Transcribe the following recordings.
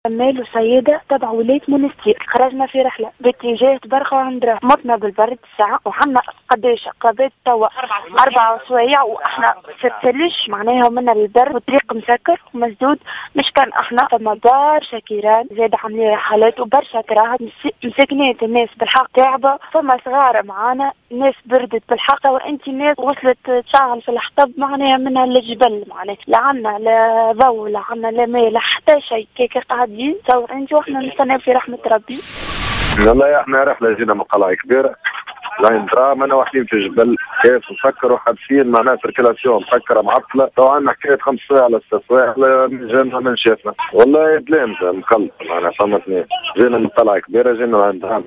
مال وسيدة تبع ولاية منستير. خرجنا في رحلة باتجاه برقة وعندرا، متنا بالبرد ساعة وحنا قداش قضيت توا 4 سوايع واحنا في الثلج معناها من البرد والطريق مسكر ومسدود. مش كان احنا ثم برشا كيران زاد عاملين رحلات وبرشا كراهات مسكنات الناس بالحق تعبة. ثم صغار معانا ناس بردت بالحق وانت ناس وصلت تشعل في الحطب معناها منها للجبل معناها لا عنا لا ضوء لا عنا لا ماء لا حتى شيء كيك قاعدين سوا انت واحنا نستنى في رحمة ربي. والله احنا رحلة جينا من قلعة كبيرة لاين درام انا واحدين في الجبل كيف نفكروا حابسين معناها سيركيلاسيون مسكرة معطلة. طبعا حكاية 5 سوايع على 6 سوايع من جينا من شافنا والله بلام مخلط معناها فما اثنين. جينا من قلعة كبيرة جينا لاين درام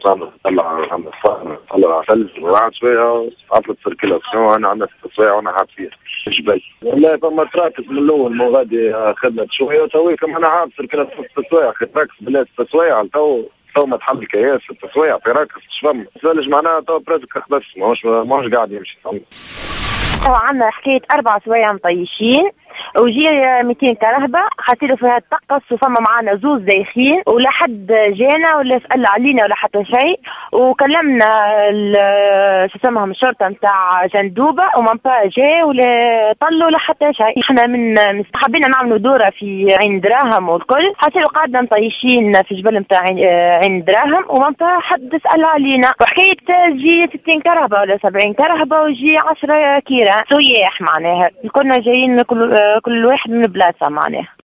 نطلع ثلج وقعد شوية عطلة سيركيلاسيون وانا عندنا 6 سوايع وانا حابسين في الجبل. والله فما تراكس من الاول مو غادي خدمت شوية وتويكم انا عارف سيركيلاسيون 6 سوايع تراكس بلا 6 سوايع تو ما تحل الكياس التسويع في راكس شفم سالج معناها تو بريسك بس ماهوش قاعد يمشي. عندنا حكاية 4 سوايع مطيشين وجي 200 كرهبة حصيروا فيها التقص وفما معانا زوز دايخين ولا حد جانا ولا سأل علينا ولا حتى شيء. وكلمنا شو اسمهم الشرطة نتاع جندوبة ومن با جاء ولا طلوا ولا حتى شيء. احنا من حبينا نعملوا دورة في عين دراهم والكل حصيروا قعدنا مطيشين في جبل نتاع عين دراهم ومن با حد سأل علينا. وحكاية جي 60 كرهبة ولا 70 كرهبة وجي 10 كيران سياح معناها كنا جايين كل واحد من بلاصة معناها.